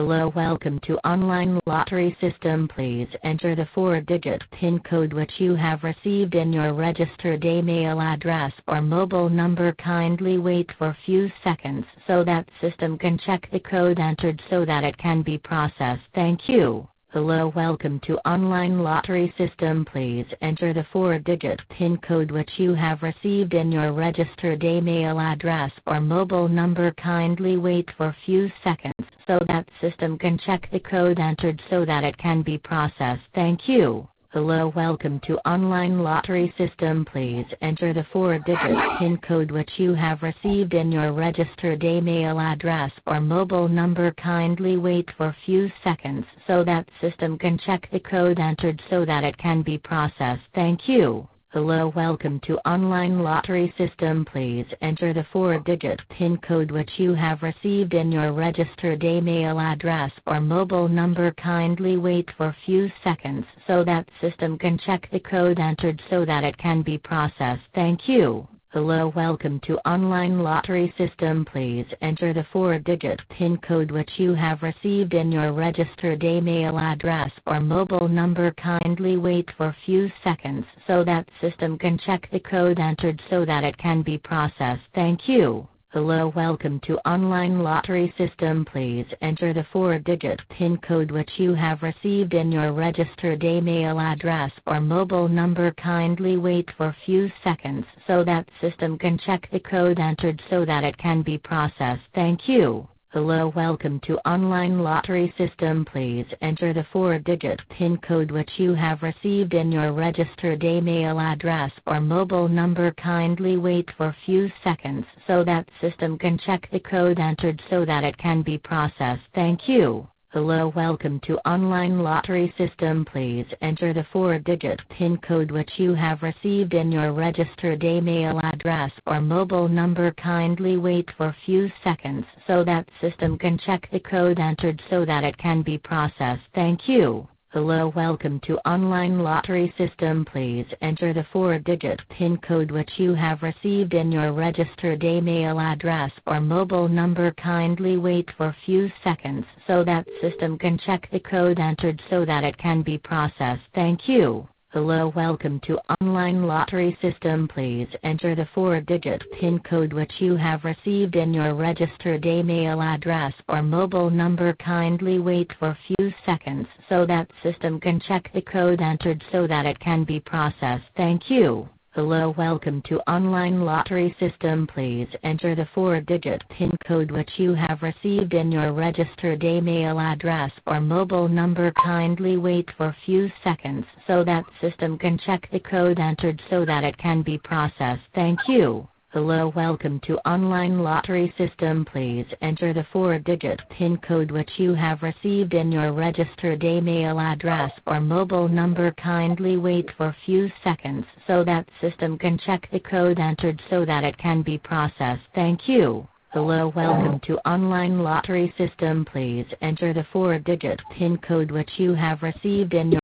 Hello, welcome to online lottery system. Please enter the 4-digit PIN code which you have received in your registered email address or mobile number. Kindly wait for a few seconds so that system can check the code entered so that it can be processed. Thank you. Hello, welcome to online lottery system. Please enter the 4-digit PIN code which you have received in your registered email address or mobile number. Kindly wait for a few seconds so that system can check the code entered so that it can be processed. Thank you. Hello, welcome to online lottery system. Please enter the 4-digit PIN code which you have received in your registered email address or mobile number. Kindly wait for a few seconds so that system can check the code entered so that it can be processed. Thank you. Hello, welcome to online lottery system. Please enter the 4-digit PIN code which you have received in your registered email address or mobile number. Kindly wait for a few seconds so that system can check the code entered so that it can be processed. Thank you. Hello, welcome to online lottery system. Please enter the 4-digit PIN code which you have received in your registered email address or mobile number. Kindly wait for a few seconds so that system can check the code entered so that it can be processed. Thank you. Hello, welcome to online lottery system. Please enter the 4-digit PIN code which you have received in your registered email address or mobile number. Kindly wait for a few seconds so that system can check the code entered so that it can be processed. Thank you. Hello, welcome to online lottery system. Please enter the 4-digit PIN code which you have received in your registered email address or mobile number. Kindly wait for a few seconds so that system can check the code entered so that it can be processed. Thank you. Hello, welcome to online lottery system. Please enter the 4-digit PIN code which you have received in your registered email address or mobile number. Kindly wait for a few seconds so that system can check the code entered so that it can be processed. Thank you. Hello, welcome to online lottery system. Please enter the 4-digit PIN code which you have received in your registered email address or mobile number. Kindly wait for a few seconds so that system can check the code entered so that it can be processed. Thank you. Hello, welcome to online lottery system. Please enter the 4-digit PIN code which you have received in your registered email address or mobile number. Kindly wait for a few seconds so that system can check the code entered so that it can be processed. Thank you. Hello, welcome to online lottery system. Please enter the 4-digit PIN code which you have received in your registered email address or mobile number. Kindly wait for a few seconds so that system can check the code entered so that it can be processed. Thank you. Hello, welcome to online lottery system. Please enter the 4-digit PIN code which you have received in your registered email address or mobile number. Kindly wait for a few seconds so that system can check the code entered so that it can be processed. Thank you. Hello, welcome to online lottery system. Please enter the 4-digit PIN code which you have received in your